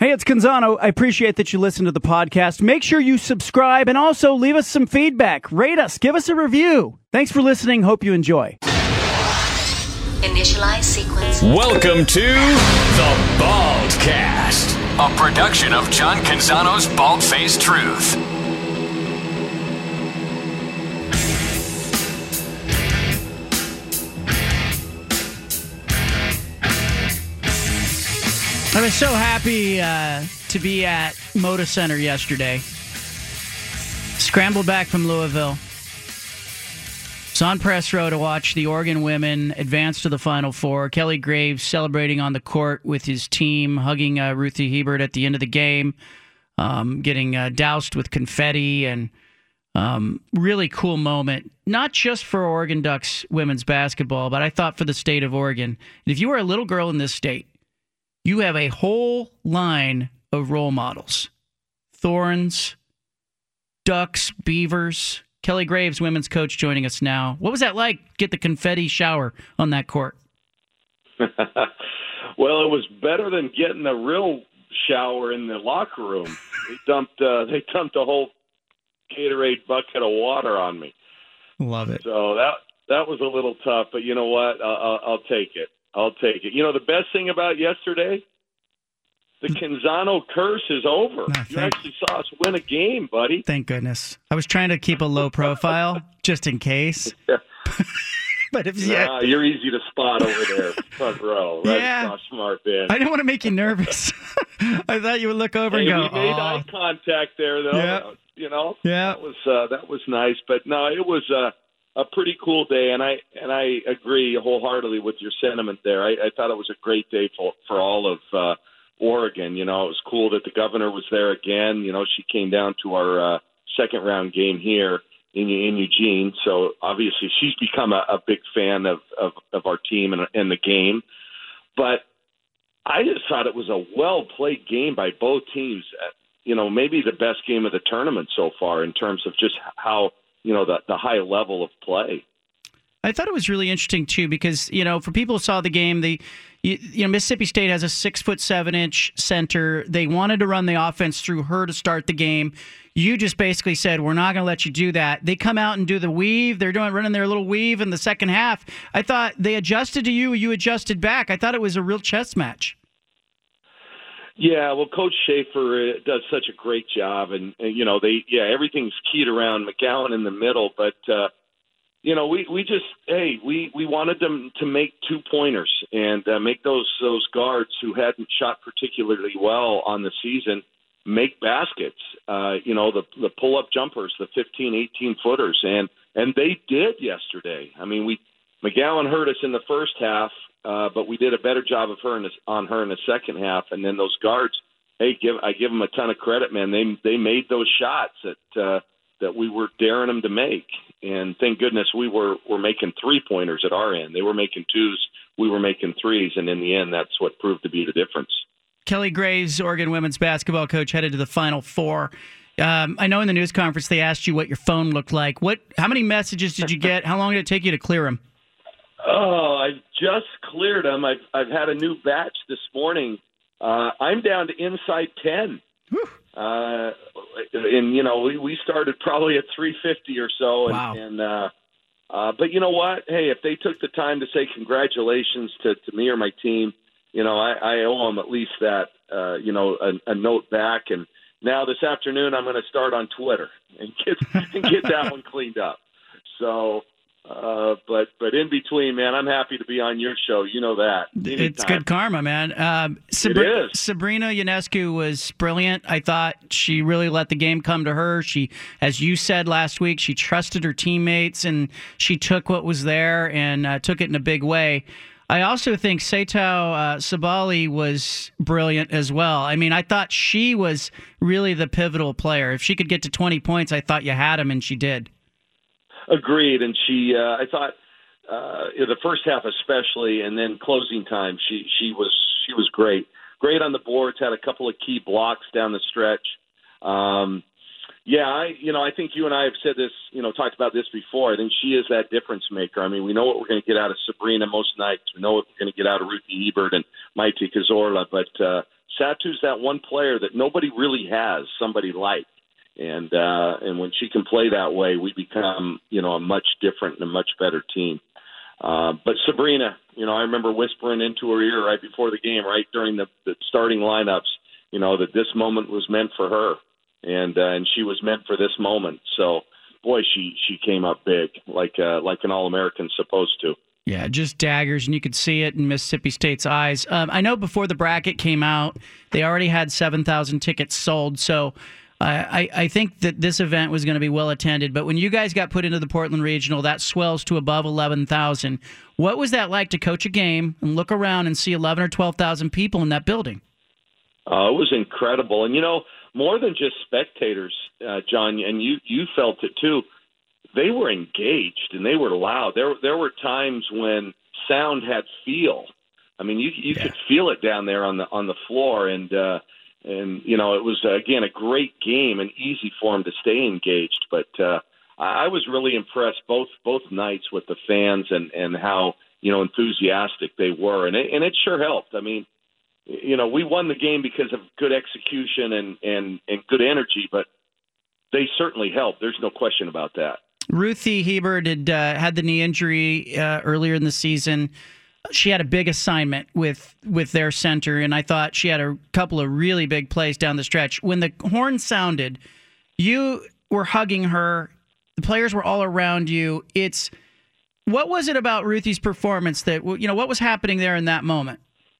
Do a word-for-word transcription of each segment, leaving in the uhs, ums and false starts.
Hey, it's Canzano. I appreciate that you listen to the podcast. Make sure you subscribe and also leave us some feedback. Rate us. Give us a review. Thanks for listening. Hope you enjoy. Initialize sequence. Welcome to The Baldcast, a production of John Canzano's Bald-Faced Truth. I was so happy uh, to be at Moda Center yesterday. Scrambled back from Louisville. Was on press row to watch the Oregon women advance to the Final Four. Kelly Graves celebrating on the court with his team, hugging uh, Ruthie Hebert at the end of the game, um, getting uh, doused with confetti, and um, really cool moment. Not just for Oregon Ducks women's basketball, but I thought for the state of Oregon. And if you were a little girl in this state, you have a whole line of role models. Thorns, Ducks, Beavers. Kelly Graves, women's coach, joining us now. What was that like, get the confetti shower on that court? Well, it was better than getting a real shower in the locker room. They dumped, uh, they dumped a whole Gatorade bucket of water on me. Love it. So that that was a little tough, but you know what? Uh, I'll, I'll take it. I'll take it. You know, the best thing about yesterday, the Canzano curse is over. No, you actually saw us win a game, buddy. Thank goodness. I was trying to keep a low profile just in case. Yeah. But if yeah, yeah, you're easy to spot over there, front row, right Yeah. across Smart Ben. I didn't want to make you nervous. I thought you would look over Hey, and go, we made oh. eye contact there, though. Yeah. You know, Yeah. that was uh, that was nice. But no, it was uh, a pretty cool day, and I and I agree wholeheartedly with your sentiment there. I, I thought it was a great day for for all of uh, Oregon. You know, it was cool that the governor was there again. You know, she came down to our uh, second round game here in in Eugene, so obviously she's become a, a big fan of, of, of our team and, and the game. But I just thought it was a well played game by both teams. You know, maybe the best game of the tournament so far in terms of just how, you know, the, the high level of play. I thought it was really interesting, too, because, you know, for people who saw the game, the you, you know, Mississippi State has a six foot seven inch center. They wanted to run the offense through her to start the game. You just basically said, we're not going to let you do that. They come out and do the weave. They're doing running their little weave in the second half. I thought they adjusted to you. You adjusted back. I thought it was a real chess match. Yeah, well, Coach Schaefer does such a great job, and, and you know, they yeah, everything's keyed around McGowan in the middle, but uh, you know, we, we just hey, we, we wanted them to make two pointers and uh, make those those guards who hadn't shot particularly well on the season make baskets. Uh, you know, the the pull up jumpers, the fifteen, eighteen footers, and and they did yesterday. I mean, we McGowan hurt us in the first half. Uh, but we did a better job of her in this, on her in the second half, and then those guards. Hey, give I give them a ton of credit, man. They they made those shots that uh, that we were daring them to make, and thank goodness we were were making three pointers at our end. They were making twos, we were making threes, and in the end, that's what proved to be the difference. Kelly Graves, Oregon women's basketball coach, headed to the Final Four. Um, I know in the news conference they asked you what your phone looked like. What? How many messages did you get? How long did it take you to clear them? Oh, I just cleared them. I've I've had a new batch this morning. Uh, I'm down to inside ten. Uh, and you know, we, we started probably at three fifty or so. And, wow. and uh, uh, but you know what? Hey, if they took the time to say congratulations to, to me or my team, you know, I, I owe them at least that. Uh, you know, a, a note back. And now this afternoon, I'm going to start on Twitter and get and get that one cleaned up. So. Uh, but but in between, man, I'm happy to be on your show. You know that. Anytime. It's good karma, man. Um, Sabri- it is. Sabrina Ionescu was brilliant. I thought she really let the game come to her. She, as you said last week, she trusted her teammates, and she took what was there and uh, took it in a big way. I also think Setao uh, Sabali was brilliant as well. I mean, I thought she was really the pivotal player. If she could get to twenty points, I thought you had him, and she did. Agreed, and she, uh, I thought, uh, in the first half especially, and then closing time, she she was she was great, great on the boards. Had a couple of key blocks down the stretch. Um, yeah, I you know I think you and I have said this, you know, talked about this before. I think she is that difference maker. I mean, we know what we're going to get out of Sabrina most nights. We know what we're going to get out of Ruthie Hebert and Maite Cazorla, but uh, Satu's that one player that nobody really has somebody like. And uh, and when she can play that way, we become, you know, a much different and a much better team. Uh, but Sabrina, you know, I remember whispering into her ear right before the game, right during the, the starting lineups, you know, that this moment was meant for her, and uh, and she was meant for this moment. So, boy, she she came up big, like uh, like an All-American's supposed to. Yeah, just daggers, and you could see it in Mississippi State's eyes. Um, I know before the bracket came out, they already had seven thousand tickets sold, so uh, I, I think that this event was going to be well attended. But when you guys got put into the Portland Regional, that swells to above eleven thousand. What was that like to coach a game and look around and see eleven or twelve thousand people in that building? Uh, it was incredible. And, you know, more than just spectators, uh, John, and you, you felt it too, they were engaged and they were loud. There there were times when sound had feel. I mean, you you yeah. could feel it down there on the on the floor, and uh, and you know it was uh, again a great game and easy for them to stay engaged. But uh, I was really impressed both both nights with the fans and, and how you know enthusiastic they were, and it, and it sure helped. I mean, you know, we won the game because of good execution and and, and good energy, but they certainly helped. There's no question about that. Ruthie Hebert had uh, had the knee injury uh, earlier in the season. She had a big assignment with with their center, and I thought she had a couple of really big plays down the stretch. When the horn sounded, you were hugging her. The players were all around you. It's what was it about Ruthie's performance that, you know, what was happening there in that moment?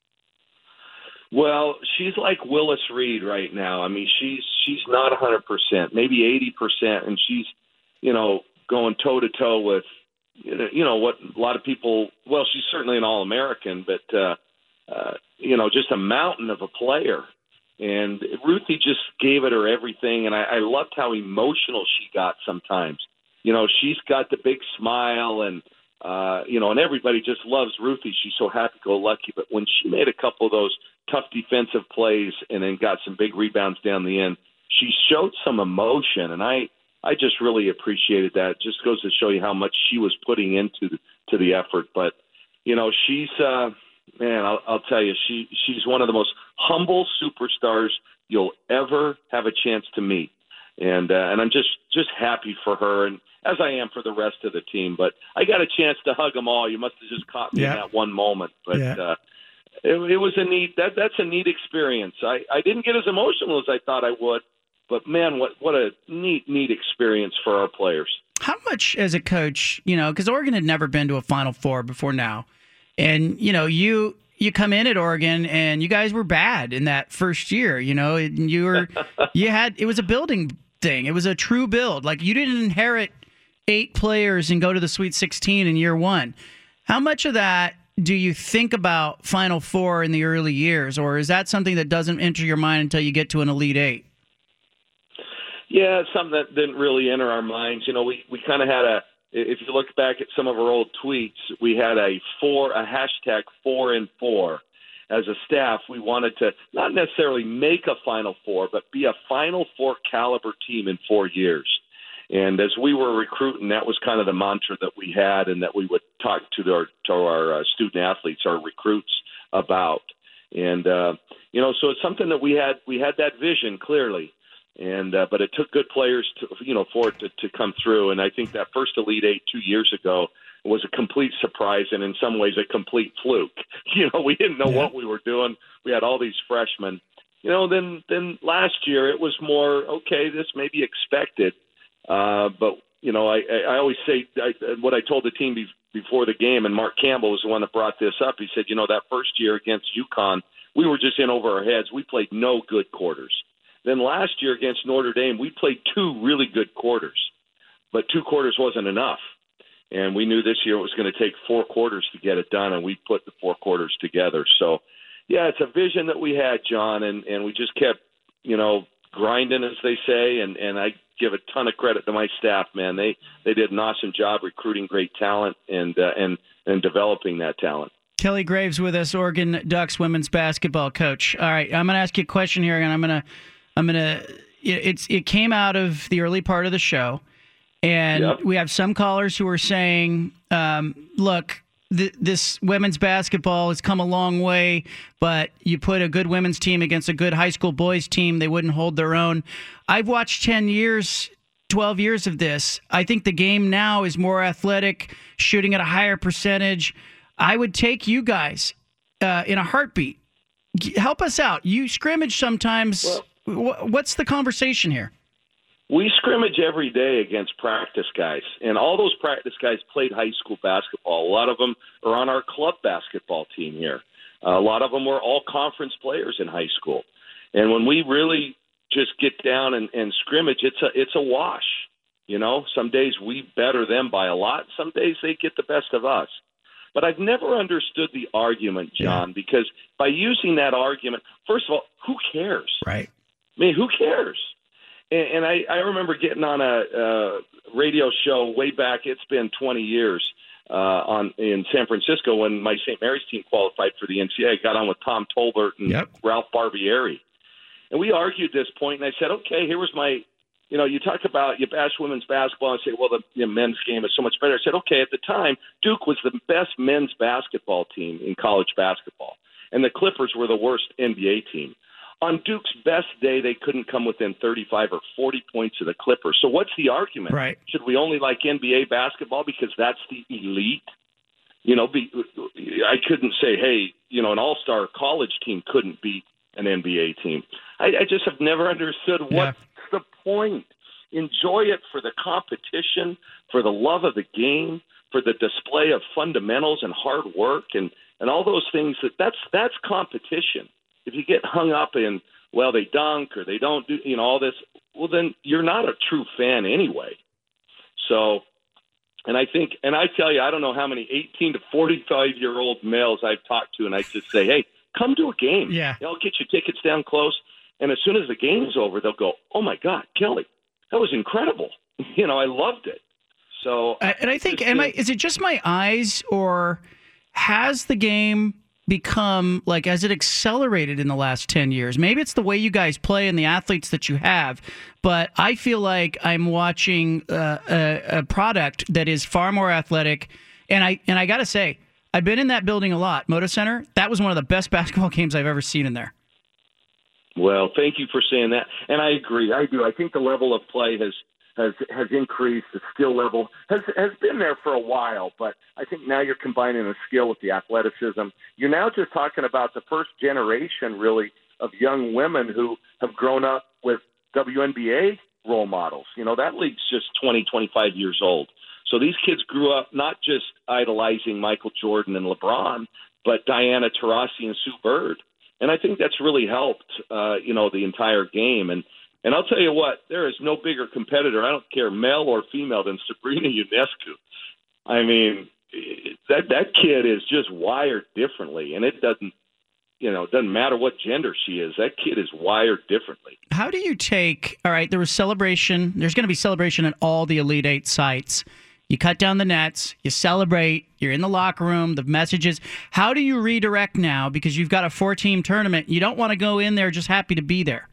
Well, she's like Willis Reed right now. I mean, she's she's not one hundred percent, maybe eighty percent, and she's, you know, going toe-to-toe with, you know, what a lot of people – well, she's certainly an All-American, but, uh, uh, you know, just a mountain of a player. And Ruthie just gave it her everything, and I, I loved how emotional she got sometimes. You know, she's got the big smile, and, uh, you know, and everybody just loves Ruthie. She's so happy-go-lucky. But when she made a couple of those tough defensive plays and then got some big rebounds down the end, she showed some emotion, and I – I just really appreciated that. It just goes to show you how much she was putting into the, to the effort. But, you know, she's, uh, man, I'll, I'll tell you, she she's one of the most humble superstars you'll ever have a chance to meet. And uh, and I'm just, just happy for her, and as I am for the rest of the team. But I got a chance to hug them all. You must have just caught me yeah. in that one moment. But yeah. uh, it, it was a neat, that that's a neat experience. I, I didn't get as emotional as I thought I would. But, man, what, what a neat, neat experience for our players. How much as a coach, you know, because Oregon had never been to a Final Four before now. And, you know, you you come in at Oregon and you guys were bad in that first year, you know. And you were, you had, it was a building thing. It was a true build. Like, you didn't inherit eight players and go to the Sweet sixteen in year one. How much of that do you think about Final Four in the early years? Or is that something that doesn't enter your mind until you get to an Elite Eight? Yeah, it's something that didn't really enter our minds. You know, we, we kind of had a, if you look back at some of our old tweets, we had a four, a hashtag four and four. As a staff, we wanted to not necessarily make a Final Four, but be a Final Four caliber team in four years. And as we were recruiting, that was kind of the mantra that we had and that we would talk to our, to our uh, student athletes, our recruits about. And, uh, you know, so it's something that we had, we had that vision clearly. And uh, but it took good players to you know for it to, to come through, and I think that first Elite Eight two years ago was a complete surprise, and in some ways a complete fluke. You know, we didn't know yeah. what we were doing. We had all these freshmen. You know, then then last year it was more okay. This may be expected, uh, but you know, I, I always say I, what I told the team be, before the game, and Mark Campbell was the one that brought this up. He said, you know, that first year against UConn, we were just in over our heads. We played no good quarters. Then last year against Notre Dame, we played two really good quarters, but two quarters wasn't enough. And we knew this year it was going to take four quarters to get it done, and we put the four quarters together. So, yeah, it's a vision that we had, John, and, and we just kept, you know, grinding, as they say, and, and I give a ton of credit to my staff, man. They they did an awesome job recruiting great talent and uh, and, and developing that talent. Kelly Graves with us, Oregon Ducks women's basketball coach. All right, I'm going to ask you a question here, and I'm going to – I'm gonna. It's it came out of the early part of the show, and yep. we have some callers who are saying, um, "Look, th- this women's basketball has come a long way, but you put a good women's team against a good high school boys team, they wouldn't hold their own. I've watched ten years, twelve years of this. I think the game now is more athletic, shooting at a higher percentage. I would take you guys uh, in a heartbeat. G- help us out. You scrimmage sometimes. Well, w- what's the conversation here? We scrimmage every day against practice guys, and all those practice guys played high school basketball. A lot of them are on our club basketball team here. Uh, a lot of them were all conference players in high school. And when we really just get down and, and scrimmage, it's a it's a wash. You know, some days we better them by a lot. Some days they get the best of us. But I've never understood the argument, John, yeah. because by using that argument, first of all, who cares? Right. I mean, who cares? And I, I remember getting on a, a radio show way back. It's been twenty years uh, on in San Francisco when my Saint Mary's team qualified for the N C double A. I got on with Tom Tolbert and yep. Ralph Barbieri. And we argued this point, and I said, okay, here was my, you know, you talk about, you bash women's basketball and say, well, the you know, men's game is so much better. I said, okay, at the time, Duke was the best men's basketball team in college basketball, and the Clippers were the worst N B A team. On Duke's best day, they couldn't come within thirty-five or forty points of the Clippers. So what's the argument? Right. Should we only like N B A basketball because that's the elite? You know, be, I couldn't say, hey, you know, an all-star college team couldn't beat an N B A team. I, I just have never understood what's yeah. the point. Enjoy it for the competition, for the love of the game, for the display of fundamentals and hard work and, and all those things. That that's that's competition. If you get hung up in, well, they dunk or they don't do, you know, all this, well, then you're not a true fan anyway. So, and I think, and I tell you, I don't know how many eighteen to forty-five-year-old males I've talked to, and I just say, hey, come to a game. Yeah. I'll get you tickets down close. And as soon as the game's over, they'll go, oh, my God, Kelly, that was incredible. You know, I loved it. So, uh, and I think, am I, is it just my eyes, or has the game become, like, has it accelerated in the last ten years? Maybe it's the way you guys play and the athletes that you have, but I feel like I'm watching uh, a, a product that is far more athletic. And I and I got to say, I've been in that building a lot, Moda Center. That was one of the best basketball games I've ever seen in there. Well, thank you for saying that. And I agree. I do. I think the level of play has has has increased. The skill level has has been there for a while, but I think now you're combining the skill with the athleticism. You're now just talking about the first generation, really, of young women who have grown up with W N B A role models. You know, that league's just twenty, twenty-five years old. So these kids grew up not just idolizing Michael Jordan and LeBron, but Diana Taurasi and Sue Bird. And I think that's really helped, uh, you know, the entire game. And And I'll tell you what, there is no bigger competitor, I don't care male or female, than Sabrina Ionescu. I mean, that that kid is just wired differently, and it doesn't, you know, it doesn't matter what gender she is. That kid is wired differently. How do you take, all right, there was celebration. There's going to be celebration at all the Elite Eight sites. You cut down the nets, you celebrate, you're in the locker room, the messages. How do you redirect now? Because you've got a four-team tournament. You don't want to go in there just happy to be there.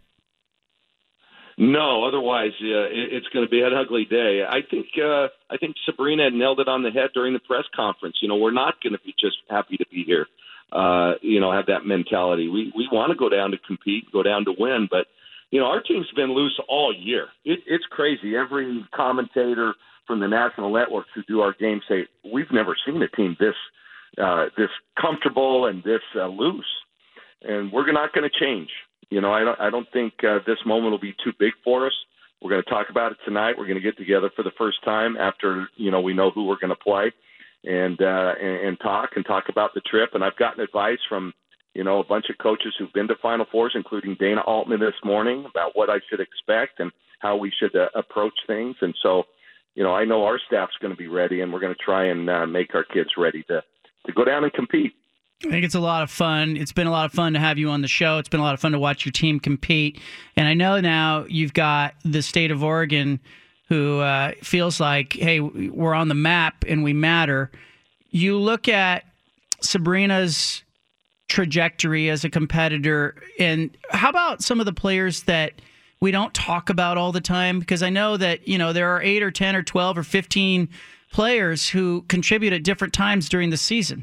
No, otherwise uh, it, it's going to be an ugly day. I think uh, I think Sabrina nailed it on the head during the press conference. You know, we're not going to be just happy to be here. Uh, you know, have that mentality. We we want to go down to compete, go down to win. But you know, our team's been loose all year. It, it's crazy. Every commentator from the national networks who do our game say we've never seen a team this uh, this comfortable and this uh, loose. And we're not going to change. You know, I don't, I don't think uh, this moment will be too big for us. We're going to talk about it tonight. We're going to get together for the first time after, you know, we know who we're going to play and, uh, and, and talk and talk about the trip. And I've gotten advice from, you know, a bunch of coaches who've been to Final Fours, including Dana Altman this morning, about what I should expect and how we should uh, approach things. And so, you know, I know our staff's going to be ready, and we're going to try and uh, make our kids ready to, to go down and compete. I think it's a lot of fun. It's been a lot of fun to have you on the show. It's been a lot of fun to watch your team compete. And I know now you've got the state of Oregon who uh, feels like, hey, we're on the map and we matter. You look at Sabrina's trajectory as a competitor, and how about some of the players that we don't talk about all the time? Because I know that, you know, there are eight or ten or twelve or fifteen players who contribute at different times during the season.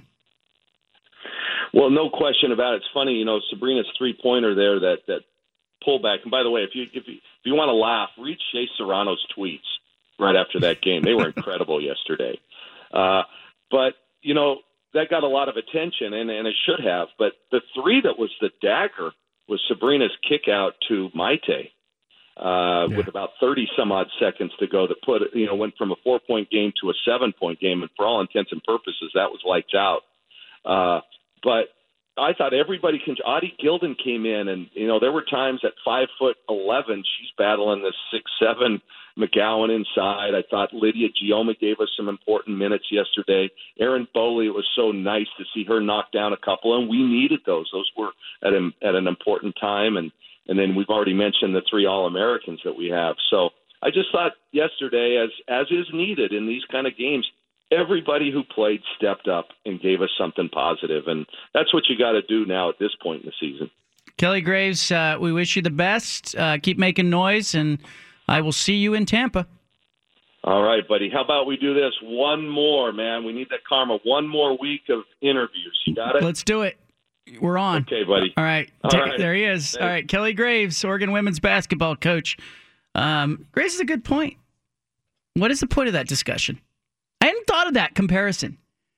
Well, no question about it. It's funny, you know, Sabrina's three-pointer there, that that pullback. And by the way, if you if you, if you want to laugh, read Shea Serrano's tweets right after that game. They were incredible yesterday. Uh, but, you know, that got a lot of attention, and, and it should have. But the three that was the dagger was Sabrina's kick out to Maite uh, yeah. with about thirty-some-odd seconds to go that put, you know, went from a four-point game to a seven-point game. And for all intents and purposes, that was lights out. Uh, but I thought everybody can. Audie Gilden came in, and you know there were times at five foot eleven, she's battling this six seven McGowan inside. I thought Lydia Gioma gave us some important minutes yesterday. Erin Boley, it was so nice to see her knock down a couple, and we needed those. Those were at an at an important time, and and then we've already mentioned the three All Americans that we have. So I just thought yesterday, as as is needed in these kind of games, everybody who played stepped up and gave us something positive, and that's what you got to do now at this point in the season. Kelly Graves, uh, we wish you the best. Uh, keep making noise, and I will see you in Tampa. All right, buddy. How about we do this? One more, man. We need that karma. One more week of interviews. You got it? Let's do it. We're on. Okay, buddy. All right. All Take, right. There he is. Thanks. All right, Kelly Graves, Oregon women's basketball coach. Um, Graves is a good point. What is the point of that discussion? I hadn't thought of that comparison.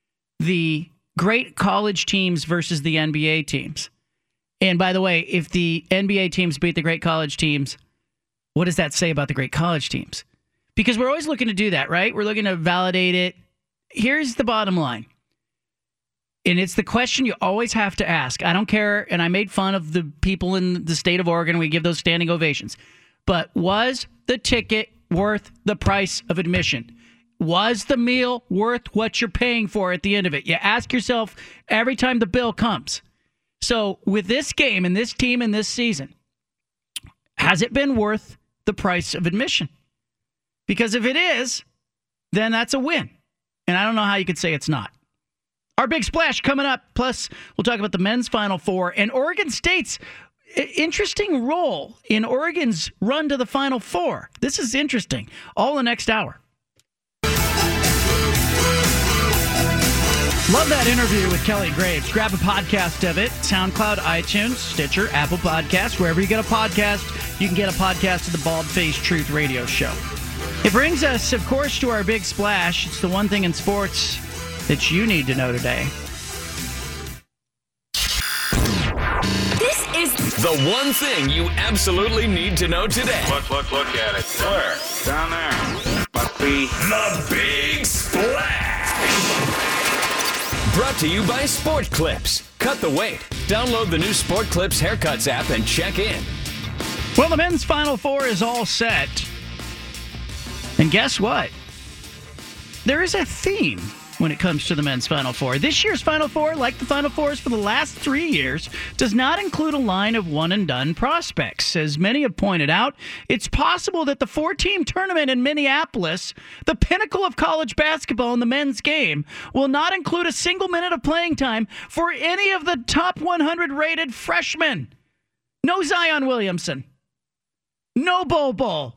The great college teams versus the N B A teams. And by the way, if the N B A teams beat the great college teams, what does that say about the great college teams? Because we're always looking to do that, right? We're looking to validate it. Here's the bottom line. And it's the question you always have to ask. I don't care, and I made fun of the people in the state of Oregon. We give those standing ovations. But was the ticket worth the price of admission? Was the meal worth what you're paying for at the end of it? You ask yourself every time the bill comes. So with this game and this team and this season, has it been worth the price of admission? Because if it is, then that's a win. And I don't know how you could say it's not. Our big splash coming up. Plus, we'll talk about the men's Final Four and Oregon State's interesting role in Oregon's run to the Final Four. This is interesting. All the next hour. Love that interview with Kelly Graves. Grab a podcast of it. SoundCloud, iTunes, Stitcher, Apple Podcasts. Wherever you get a podcast, you can get a podcast of the Bald Faced Truth Radio Show. It brings us, of course, to our big splash. It's the one thing in sports that you need to know today. This is the one thing you absolutely need to know today. Look, look, look at it. Where? Down there. Must be the Big Splash. Brought to you by Sport Clips. Cut the weight. Download the new Sport Clips Haircuts app and check in. Well, the men's Final Four is all set. And guess what? There is a theme when it comes to the men's Final Four. This year's Final Four, like the Final Fours for the last three years, does not include a line of one-and-done prospects. As many have pointed out, it's possible that the four-team tournament in Minneapolis, the pinnacle of college basketball in the men's game, will not include a single minute of playing time for any of the top one hundred rated freshmen. No Zion Williamson. No Bol Bol.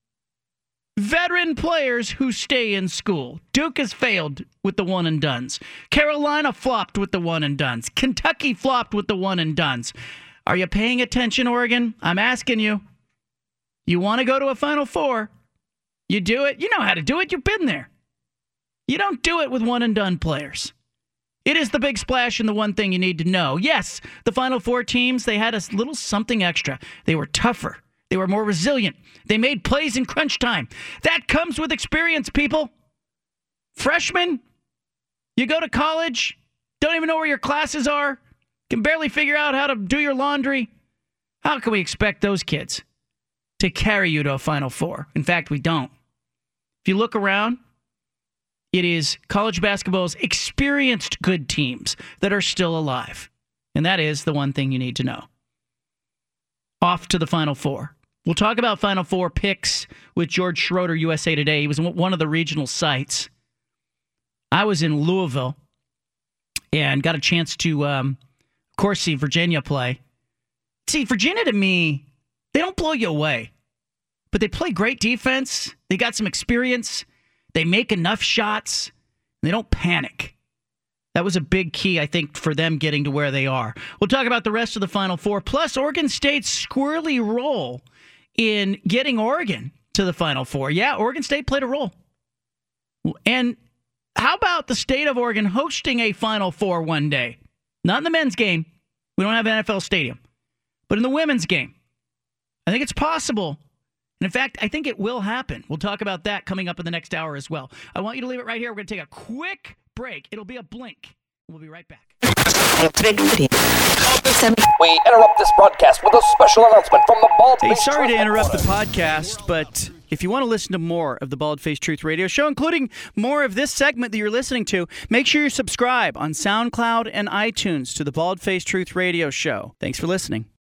Veteran players who stay in school. Duke has failed with the one-and-dones. Carolina flopped with the one-and-dones. Kentucky flopped with the one-and-dones. Are you paying attention, Oregon? I'm asking you. You want to go to a Final Four? You do it? You know how to do it. You've been there. You don't do it with one-and-done players. It is the big splash and the one thing you need to know. Yes, the Final Four teams, they had a little something extra. They were tougher. They were more resilient. They made plays in crunch time. That comes with experience, people. Freshmen, you go to college, don't even know where your classes are, can barely figure out how to do your laundry. How can we expect those kids to carry you to a Final Four? In fact, we don't. If you look around, it is college basketball's experienced good teams that are still alive. And that is the one thing you need to know. Off to the Final Four. We'll talk about Final Four picks with George Schroeder, U S A Today. He was in one of the regional sites. I was in Louisville and got a chance to, um, of course, see Virginia play. See, Virginia to me, they don't blow you away, but they play great defense. They got some experience. They make enough shots. And they don't panic. That was a big key, I think, for them getting to where they are. We'll talk about the rest of the Final Four, plus Oregon State's squirrely role in getting Oregon to the Final Four. Yeah, Oregon State played a role. And how about the state of Oregon hosting a Final Four one day? Not in the men's game. We don't have an N F L stadium. But in the women's game. I think it's possible. And in fact, I think it will happen. We'll talk about that coming up in the next hour as well. I want you to leave it right here. We're going to take a quick break. It'll be a blink. We'll be right back. We interrupt this broadcast with a special announcement from the Bald Hey, Face sorry to Truth interrupt the Reporter. podcast, but if you want to listen to more of the Bald Face Truth Radio Show, including more of this segment that you're listening to, make sure you subscribe on SoundCloud and iTunes to the Bald Face Truth Radio Show. Thanks for listening.